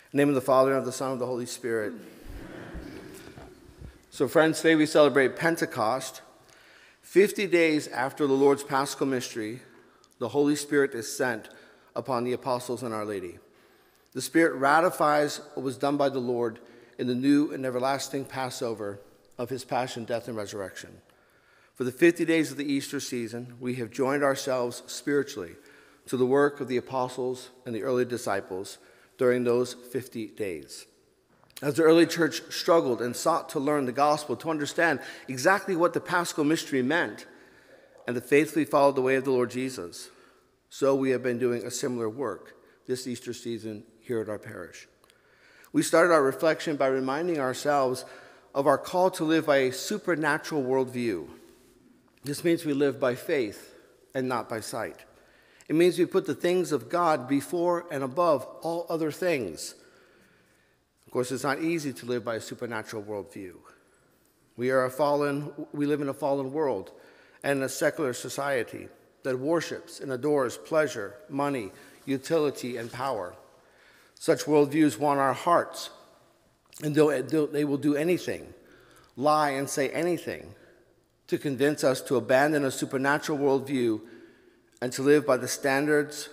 In the name of the Father, and of the Son, and of the Holy Spirit. So friends, today we celebrate Pentecost. 50 days after the Lord's Paschal mystery, the Holy Spirit is sent upon the apostles and Our Lady. The Spirit ratifies what was done by the Lord in the new and everlasting Passover of his passion, death, and resurrection. For the 50 days of the Easter season, we have joined ourselves spiritually to the work of the apostles and the early disciples during those 50 days. As the early church struggled and sought to learn the gospel, to understand exactly what the Paschal mystery meant, and to faithfully follow the way of the Lord Jesus, so we have been doing a similar work this Easter season here at our parish. We started our reflection by reminding ourselves of our call to live by a supernatural worldview. This means we live by faith and not by sight. It means we put the things of God before and above all other things. Of course, it's not easy to live by a supernatural worldview. We live in a fallen world and in a secular society that worships and adores pleasure, money, utility, and power. Such worldviews want our hearts, and they will do anything, lie and say anything, to convince us to abandon a supernatural worldview and to live by the standards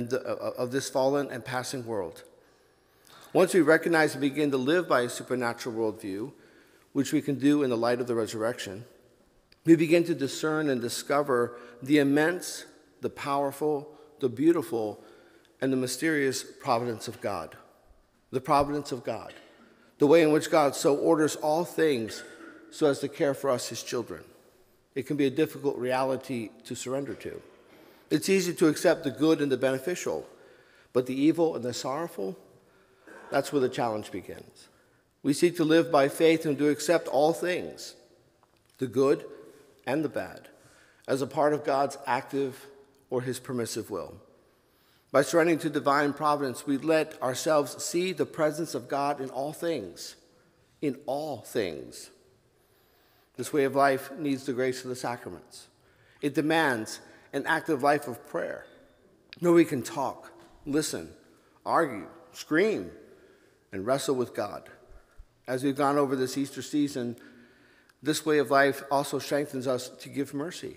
of this fallen and passing world. Once we recognize and begin to live by a supernatural worldview, which we can do in the light of the resurrection, we begin to discern and discover the immense, the powerful, the beautiful, and the mysterious providence of God. The providence of God. The way in which God so orders all things so as to care for us, his children. It can be a difficult reality to surrender to. It's easy to accept the good and the beneficial, but the evil and the sorrowful, that's where the challenge begins. We seek to live by faith and to accept all things, the good and the bad, as a part of God's active or his permissive will. By surrendering to divine providence, we let ourselves see the presence of God in all things. In all things. This way of life needs the grace of the sacraments. It demands an active life of prayer, where we can talk, listen, argue, scream, and wrestle with God. As we've gone over this Easter season, this way of life also strengthens us to give mercy,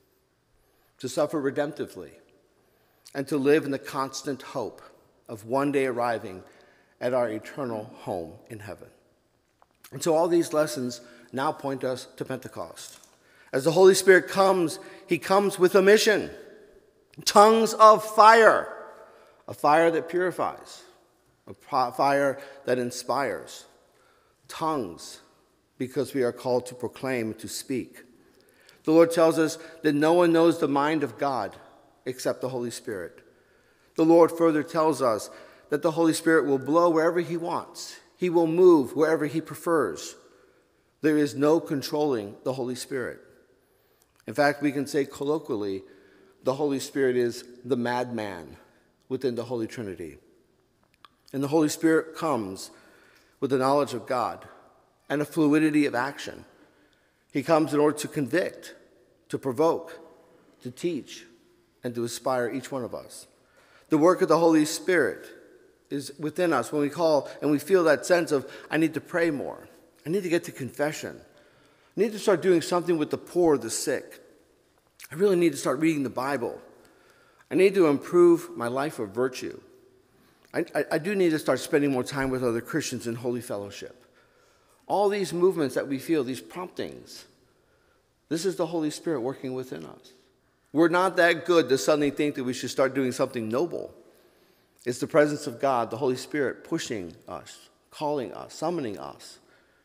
to suffer redemptively, and to live in the constant hope of one day arriving at our eternal home in heaven. And so all these lessons now point us to Pentecost. As the Holy Spirit comes, he comes with a mission. Tongues of fire. A fire that purifies. A fire that inspires. Tongues, because we are called to proclaim, to speak. The Lord tells us that no one knows the mind of God except the Holy Spirit. The Lord further tells us that the Holy Spirit will blow wherever he wants. He will move wherever he prefers. There is no controlling the Holy Spirit. In fact, we can say colloquially, the Holy Spirit is the madman within the Holy Trinity. And the Holy Spirit comes with the knowledge of God and a fluidity of action. He comes in order to convict, to provoke, to teach, and to inspire each one of us. The work of the Holy Spirit is within us when we call and we feel that sense of, I need to pray more. I need to get to confession. I need to start doing something with the poor, the sick. I really need to start reading the Bible. I need to improve my life of virtue. I do need to start spending more time with other Christians in holy fellowship. All these movements that we feel, these promptings, this is the Holy Spirit working within us. We're not that good to suddenly think that we should start doing something noble. It's the presence of God, the Holy Spirit, pushing us, calling us, summoning us.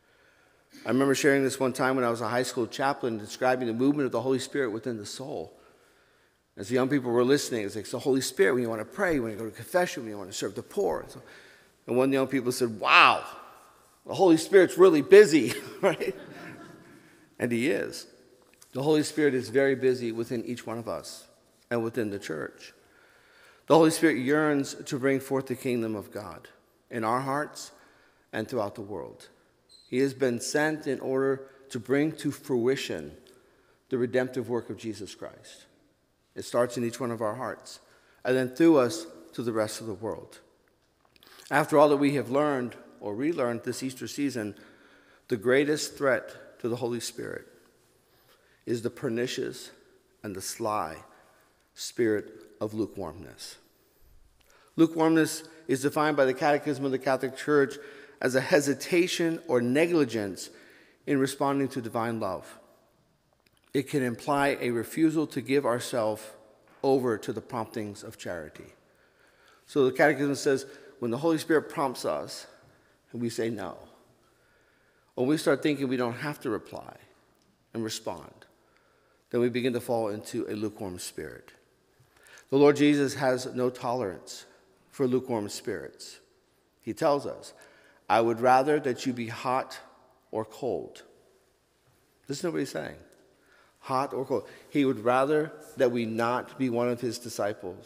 I remember sharing this one time when I was a high school chaplain, describing the movement of the Holy Spirit within the soul. As the young people were listening, it's like, the Holy Spirit, when you want to pray, when you go to confession, when you want to serve the poor. And one of the young people said, wow, the Holy Spirit's really busy, right? And he is. The Holy Spirit is very busy within each one of us and within the church. The Holy Spirit yearns to bring forth the kingdom of God in our hearts and throughout the world. He has been sent in order to bring to fruition the redemptive work of Jesus Christ. It starts in each one of our hearts, and then through us to the rest of the world. After all that we have learned or relearned this Easter season, the greatest threat to the Holy Spirit is the pernicious and the sly spirit of lukewarmness. Lukewarmness is defined by the Catechism of the Catholic Church as a hesitation or negligence in responding to divine love. It can imply a refusal to give ourselves over to the promptings of charity. So the Catechism says, when the Holy Spirit prompts us, and we say no, when we start thinking we don't have to reply and respond, then we begin to fall into a lukewarm spirit. The Lord Jesus has no tolerance for lukewarm spirits. He tells us, I would rather that you be hot or cold. Listen to what he's saying. Hot or cold. He would rather that we not be one of his disciples,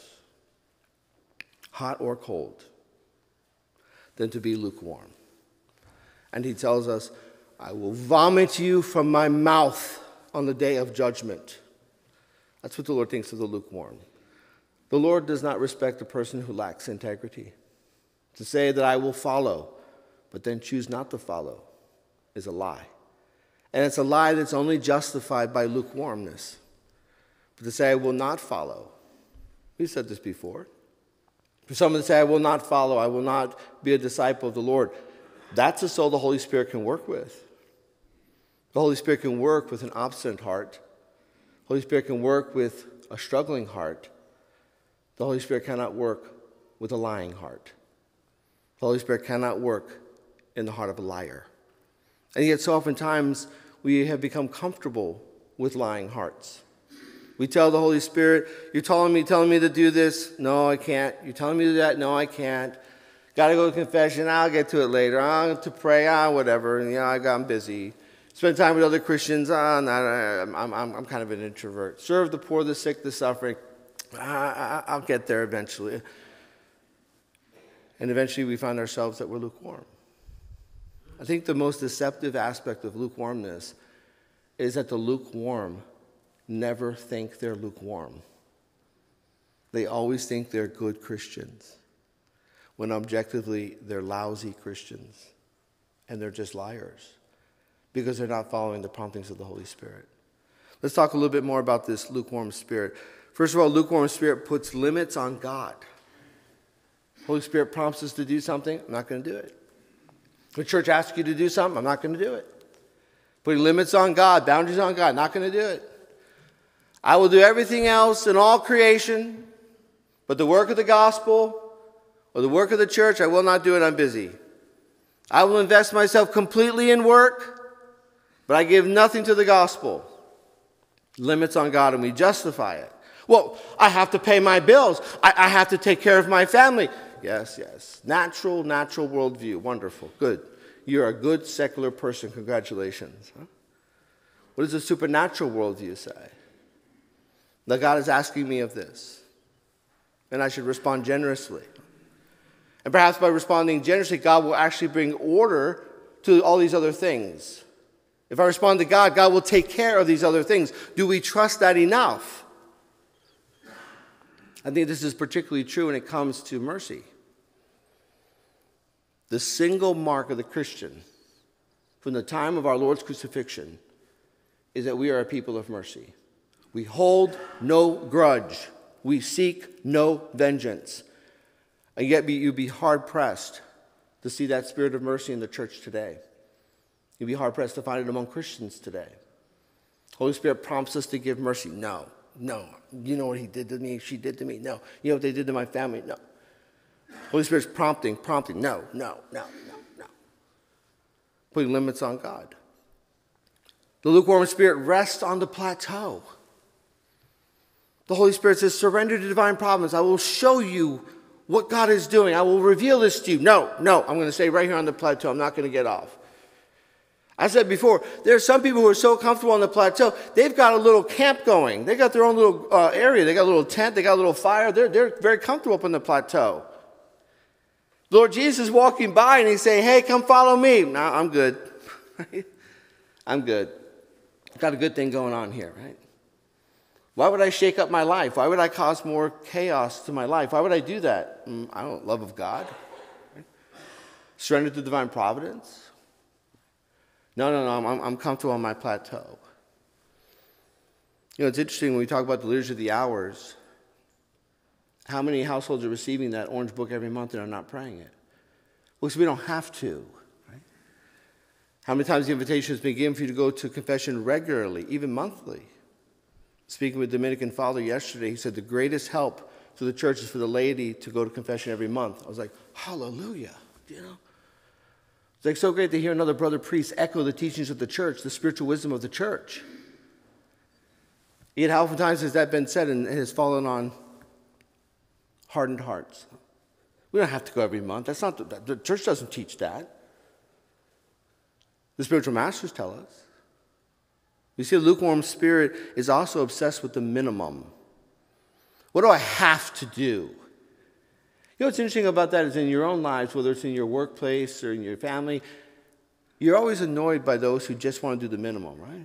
hot or cold, than to be lukewarm. And he tells us, I will vomit you from my mouth on the day of judgment. That's what the Lord thinks of the lukewarm. The Lord does not respect a person who lacks integrity. To say that I will follow, but then choose not to follow, is a lie. And it's a lie that's only justified by lukewarmness. But to say I will not follow, we've said this before. For someone to say I will not follow, I will not be a disciple of the Lord, that's a soul the Holy Spirit can work with. The Holy Spirit can work with an obstinate heart. The Holy Spirit can work with a struggling heart. The Holy Spirit cannot work with a lying heart. The Holy Spirit cannot work in the heart of a liar. And yet so oftentimes we have become comfortable with lying hearts. We tell the Holy Spirit, you're telling me to do this? No, I can't. You're telling me to do that? No, I can't. Got to go to confession. I'll get to it later. I'll to pray. Whatever. And, I'm busy. Spend time with other Christians. I'm kind of an introvert. Serve the poor, the sick, the suffering. I'll get there eventually. And eventually we find ourselves that we're lukewarm. I think the most deceptive aspect of lukewarmness is that the lukewarm never think they're lukewarm. They always think they're good Christians, when objectively they're lousy Christians, and they're just liars, because they're not following the promptings of the Holy Spirit. Let's talk a little bit more about this lukewarm spirit. First of all, lukewarm spirit puts limits on God. Holy Spirit prompts us to do something, I'm not going to do it. The church asks you to do something, I'm not going to do it. Putting limits on God, boundaries on God, not going to do it. I will do everything else in all creation, but the work of the gospel or the work of the church, I will not do it, I'm busy. I will invest myself completely in work, but I give nothing to the gospel. Limits on God, and we justify it. Well, I have to pay my bills. I have to take care of my family. Yes. Natural worldview. Wonderful. Good. You're a good secular person. Congratulations. Huh? What does the supernatural worldview say? That God is asking me of this, and I should respond generously. And perhaps by responding generously, God will actually bring order to all these other things. If I respond to God, God will take care of these other things. Do we trust that enough? I think this is particularly true when it comes to mercy. The single mark of the Christian from the time of our Lord's crucifixion is that we are a people of mercy. We hold no grudge. We seek no vengeance. And yet you'd be hard-pressed to see that spirit of mercy in the church today. You'd be hard-pressed to find it among Christians today. Holy Spirit prompts us to give mercy. No. You know what he did to me, she did to me? No. You know what they did to my family? No. Holy Spirit's prompting. No. Putting limits on God. The lukewarm spirit rests on the plateau. The Holy Spirit says, surrender to divine providence. I will show you what God is doing. I will reveal this to you. No. I'm going to stay right here on the plateau. I'm not going to get off. I said before, there are some people who are so comfortable on the plateau, they've got a little camp going. They got their own little area. They got a little tent. They got a little fire. They're very comfortable up on the plateau. Lord Jesus is walking by and he's saying, hey, come follow me. No, I'm good. I'm good. I've got a good thing going on here, right? Why would I shake up my life? Why would I cause more chaos to my life? Why would I do that? I don't love of God. Right? Surrender to divine providence? No, I'm comfortable on my plateau. You know, it's interesting when we talk about the liturgy of the hours, how many households are receiving that orange book every month and are not praying it? Well, because we don't have to. Right? How many times the invitation has been given for you to go to confession regularly, even monthly? Speaking with a Dominican father yesterday, he said the greatest help to the church is for the laity to go to confession every month. I was like, hallelujah, you know? It's like so great to hear another brother priest echo the teachings of the church, the spiritual wisdom of the church. Yet how oftentimes has that been said and it has fallen on hardened hearts? We don't have to go every month. That's not the church doesn't teach that. The spiritual masters tell us. You see, a lukewarm spirit is also obsessed with the minimum. What do I have to do? You know what's interesting about that is in your own lives, whether it's in your workplace or in your family, you're always annoyed by those who just want to do the minimum, right?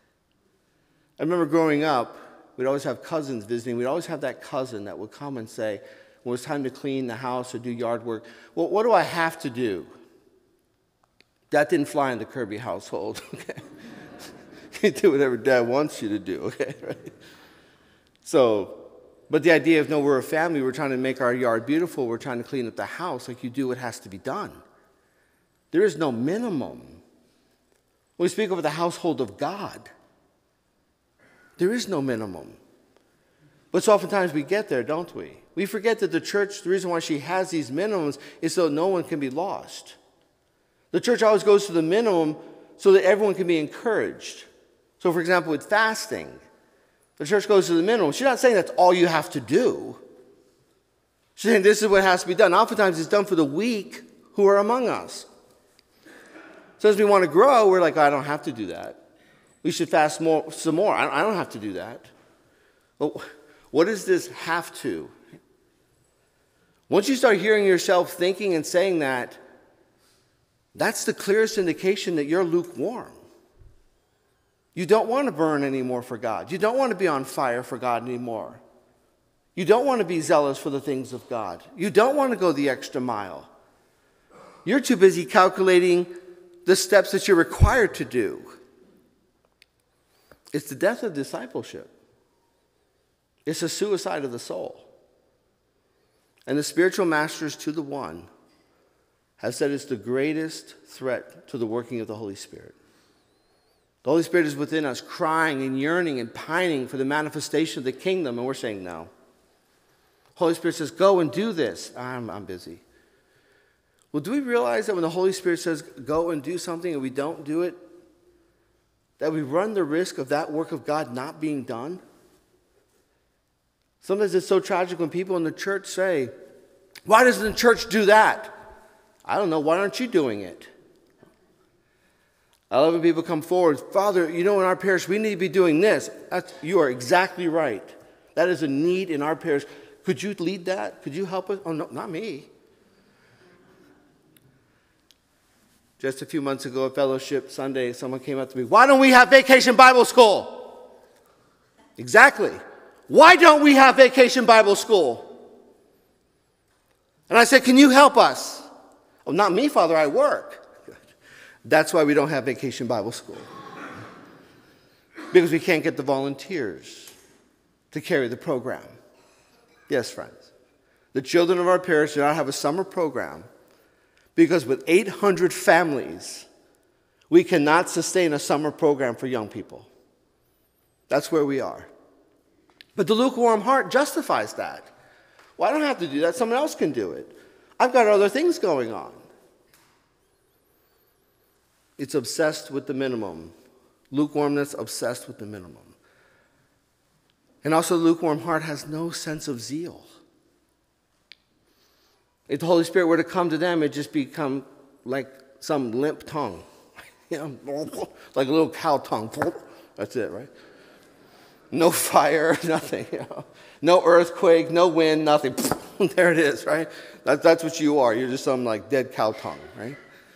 I remember growing up, we'd always have cousins visiting. We'd always have that cousin that would come and say, when it was time to clean the house or do yard work, well, what do I have to do? That didn't fly in the Kirby household, okay? You do whatever Dad wants you to do, okay? Right? So, but the idea of, no, we're a family, we're trying to make our yard beautiful, we're trying to clean up the house, like you do what has to be done. There is no minimum. When we speak of the household of God, there is no minimum. But so oftentimes we get there, don't we? We forget that the church, the reason why she has these minimums is so no one can be lost. The church always goes to the minimum so that everyone can be encouraged. So, for example, with fasting, the church goes to the minimum. She's not saying that's all you have to do. She's saying this is what has to be done. Oftentimes it's done for the weak who are among us. So as we want to grow, we're like, I don't have to do that. We should fast some more. I don't have to do that. Well, what does this have to? Once you start hearing yourself thinking and saying that, that's the clearest indication that you're lukewarm. You don't want to burn anymore for God. You don't want to be on fire for God anymore. You don't want to be zealous for the things of God. You don't want to go the extra mile. You're too busy calculating the steps that you're required to do. It's the death of discipleship. It's the suicide of the soul. And the spiritual masters to the one have said it's the greatest threat to the working of the Holy Spirit. The Holy Spirit is within us, crying and yearning and pining for the manifestation of the kingdom, and we're saying no. Holy Spirit says, go and do this. I'm busy. Well, do we realize that when the Holy Spirit says, go and do something, and we don't do it, that we run the risk of that work of God not being done? Sometimes it's so tragic when people in the church say, why doesn't the church do that? I don't know. Why aren't you doing it? I love when people come forward. Father, you know, in our parish, we need to be doing this. You are exactly right. That is a need in our parish. Could you lead that? Could you help us? Oh, no, not me. Just a few months ago at Fellowship Sunday, someone came up to me, why don't we have Vacation Bible School? Exactly. Why don't we have Vacation Bible School? And I said, can you help us? Oh, not me, Father, I work. That's why we don't have Vacation Bible School. Because we can't get the volunteers to carry the program. Yes, friends. The children of our parish do not have a summer program because with 800 families, we cannot sustain a summer program for young people. That's where we are. But the lukewarm heart justifies that. Well, I don't have to do that. Someone else can do it. I've got other things going on. It's obsessed with the minimum. Lukewarmness obsessed with the minimum. And also the lukewarm heart has no sense of zeal. If the Holy Spirit were to come to them, it'd just become like some limp tongue. You know, like a little cow tongue. That's it, right? No fire, nothing. You know? No earthquake, no wind, nothing. There it is, right? That's what you are. You're just some like dead cow tongue, right?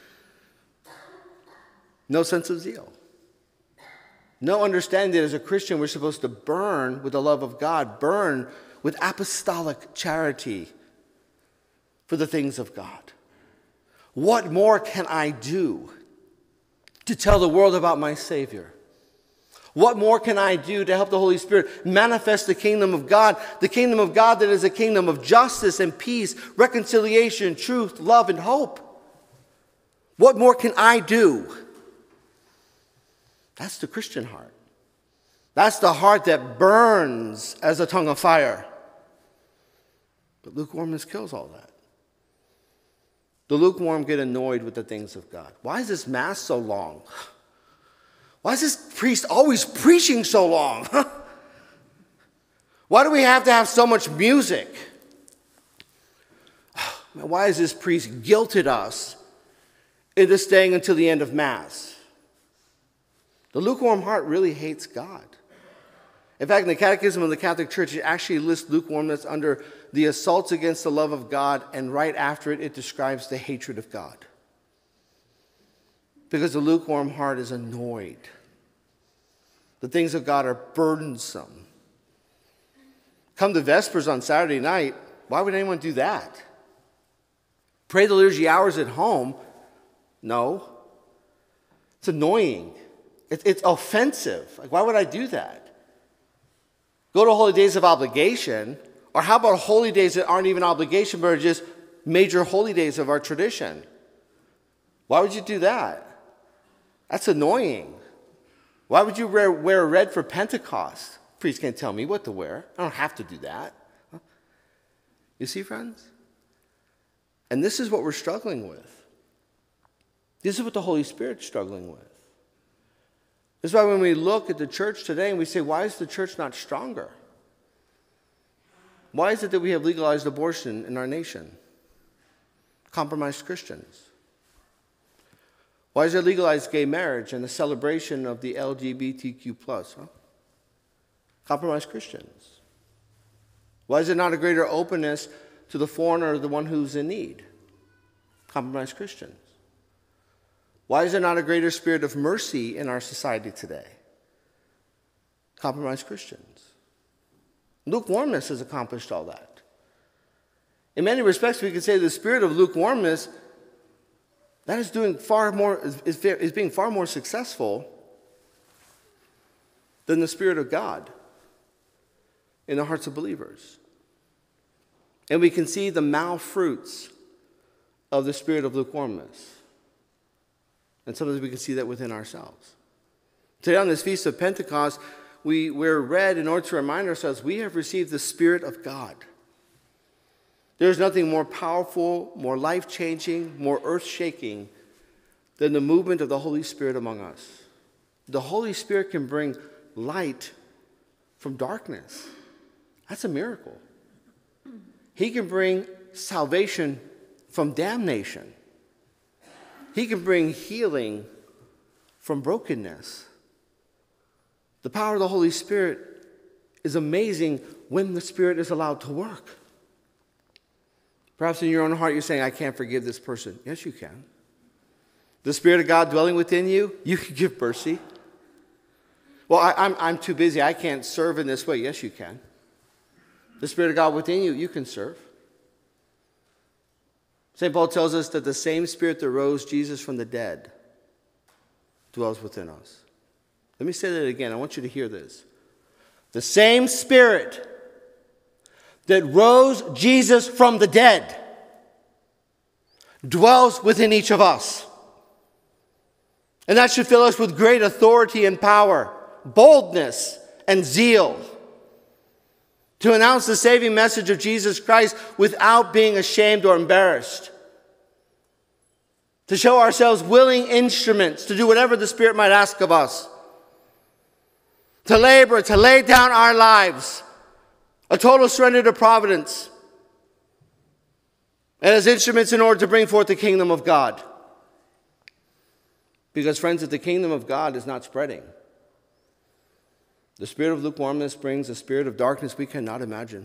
No sense of zeal. No understanding that as a Christian we're supposed to burn with the love of God, burn with apostolic charity for the things of God. What more can I do to tell the world about my Savior? What more can I do to help the Holy Spirit manifest the kingdom of God that is a kingdom of justice and peace, reconciliation, truth, love, and hope? What more can I do? That's the Christian heart. That's the heart that burns as a tongue of fire. But lukewarmness kills all that. The lukewarm get annoyed with the things of God. Why is this Mass so long? Why is this priest always preaching so long? Why do we have to have so much music? Why has this priest guilted us into staying until the end of Mass? The lukewarm heart really hates God. In fact, in the Catechism of the Catholic Church, it actually lists lukewarmness under the assaults against the love of God, and right after it, it describes the hatred of God. Because the lukewarm heart is annoyed. The things of God are burdensome. Come to Vespers on Saturday night, why would anyone do that? Pray the liturgy hours at home? No. It's annoying. It's offensive. Like, why would I do that? Go to holy days of obligation, or how about holy days that aren't even obligation, but are just major holy days of our tradition? Why would you do that? That's annoying. Why would you wear red for Pentecost? Priest can't tell me what to wear. I don't have to do that. You see, friends? And this is what we're struggling with. This is what the Holy Spirit's struggling with. This is why when we look at the church today and we say, why is the church not stronger? Why is it that we have legalized abortion in our nation? Compromised Christians. Why is there legalized gay marriage and the celebration of the LGBTQ+? Compromised Christians. Why is there not a greater openness to the foreigner or the one who's in need? Compromised Christians. Why is there not a greater spirit of mercy in our society today? Compromised Christians. Lukewarmness has accomplished all that. In many respects, we could say the spirit of lukewarmness that is doing far more, is being far more successful than the Spirit of God in the hearts of believers. And we can see the malfruits of the spirit of lukewarmness. And sometimes we can see that within ourselves. Today on this Feast of Pentecost, we're read in order to remind ourselves we have received the Spirit of God. There's nothing more powerful, more life-changing, more earth-shaking than the movement of the Holy Spirit among us. The Holy Spirit can bring light from darkness. That's a miracle. He can bring salvation from damnation. He can bring healing from brokenness. The power of the Holy Spirit is amazing when the Spirit is allowed to work. Perhaps in your own heart you're saying, I can't forgive this person. Yes, you can. The Spirit of God dwelling within you, you can give mercy. Well, I'm too busy. I can't serve in this way. Yes, you can. The Spirit of God within you, you can serve. St. Paul tells us that the same Spirit that rose Jesus from the dead dwells within us. Let me say that again. I want you to hear this. The same Spirit that rose Jesus from the dead dwells within each of us. And that should fill us with great authority and power, boldness and zeal to announce the saving message of Jesus Christ without being ashamed or embarrassed. To show ourselves willing instruments to do whatever the Spirit might ask of us. To labor, to lay down our lives, a total surrender to providence, and as instruments in order to bring forth the kingdom of God. Because, friends, if the kingdom of God is not spreading, the spirit of lukewarmness brings a spirit of darkness we cannot imagine.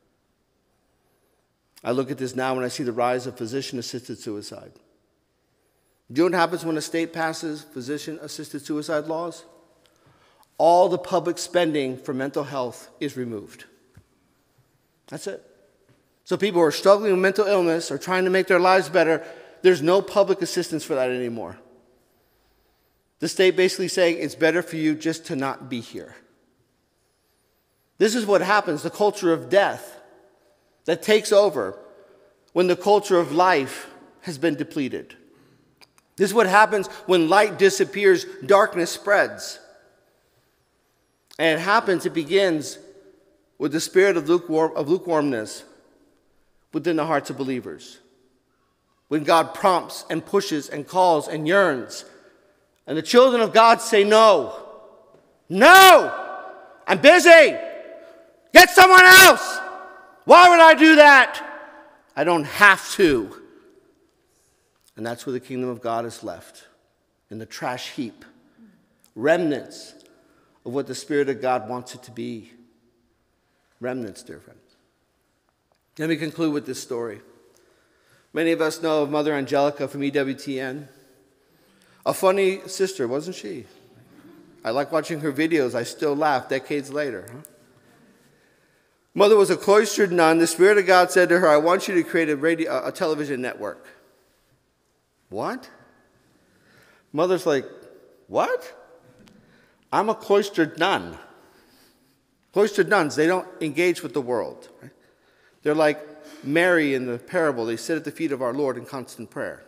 I look at this now when I see the rise of physician-assisted suicide. Do you know what happens when a state passes physician-assisted suicide laws? All the public spending for mental health is removed. That's it. So people who are struggling with mental illness or trying to make their lives better, there's no public assistance for that anymore. The state basically saying it's better for you just to not be here. This is what happens, the culture of death that takes over when the culture of life has been depleted. This is what happens when light disappears, darkness spreads. And it begins with the spirit of lukewarmness within the hearts of believers. When God prompts and pushes and calls and yearns, and the children of God say no. No! I'm busy! Get someone else! Why would I do that? I don't have to. And that's where the kingdom of God is left, in the trash heap. Remnants of what the Spirit of God wants it to be. Remnants, dear friends. Let me conclude with this story. Many of us know of Mother Angelica from EWTN. A funny sister, wasn't she? I like watching her videos. I still laugh decades later. Mother was a cloistered nun. The Spirit of God said to her, I want you to create a television network. What? Mother's like, what? I'm a cloistered nun. Cloistered nuns, they don't engage with the world. Right? They're like Mary in the parable. They sit at the feet of our Lord in constant prayer.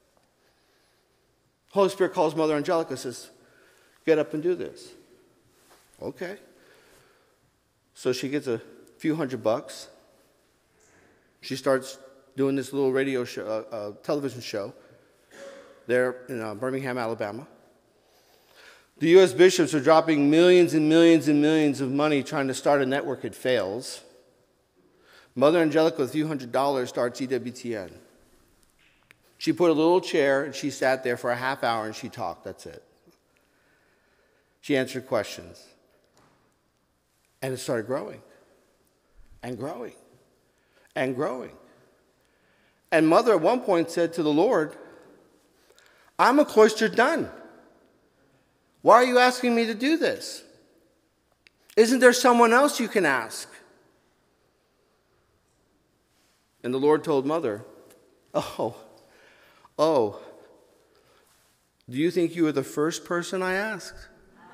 Holy Spirit calls Mother Angelica, says, get up and do this. Okay. So she gets a few $100. She starts doing this little radio show, television show there in Birmingham, Alabama. The U.S. bishops are dropping millions and millions and millions of money trying to start a network. It fails. Mother Angelica, with a few $100, starts EWTN. She put a little chair and she sat there for a half hour and she talked. That's it. She answered questions. And it started growing and growing and growing. And Mother at one point said to the Lord, I'm a cloistered nun. Why are you asking me to do this? Isn't there someone else you can ask? And the Lord told Mother, oh, do you think you were the first person I asked?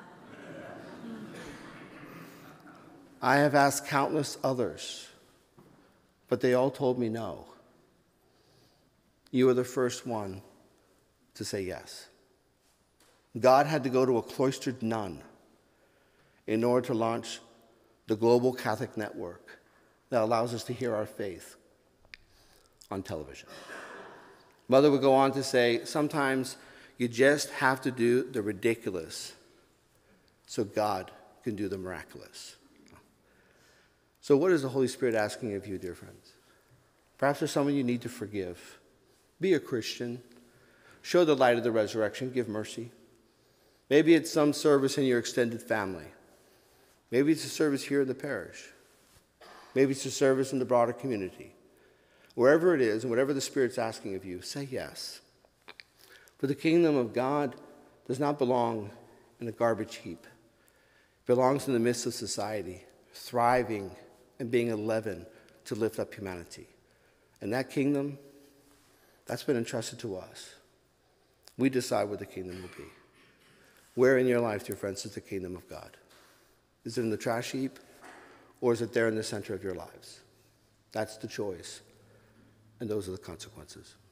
I have asked countless others, but they all told me no. You were the first one to say yes. God had to go to a cloistered nun in order to launch the global Catholic network that allows us to hear our faith on television. Mother would go on to say, sometimes you just have to do the ridiculous so God can do the miraculous. So what is the Holy Spirit asking of you, dear friends? Perhaps there's someone you need to forgive. Be a Christian. Show the light of the resurrection. Give mercy. Maybe it's some service in your extended family. Maybe it's a service here in the parish. Maybe it's a service in the broader community. Wherever it is and whatever the Spirit's asking of you, say yes. For the kingdom of God does not belong in a garbage heap. It belongs in the midst of society, thriving and being a leaven to lift up humanity. And that kingdom, that's been entrusted to us. We decide what the kingdom will be. Where in your life, dear friends, is the kingdom of God? Is it in the trash heap, or is it there in the center of your lives? That's the choice, and those are the consequences.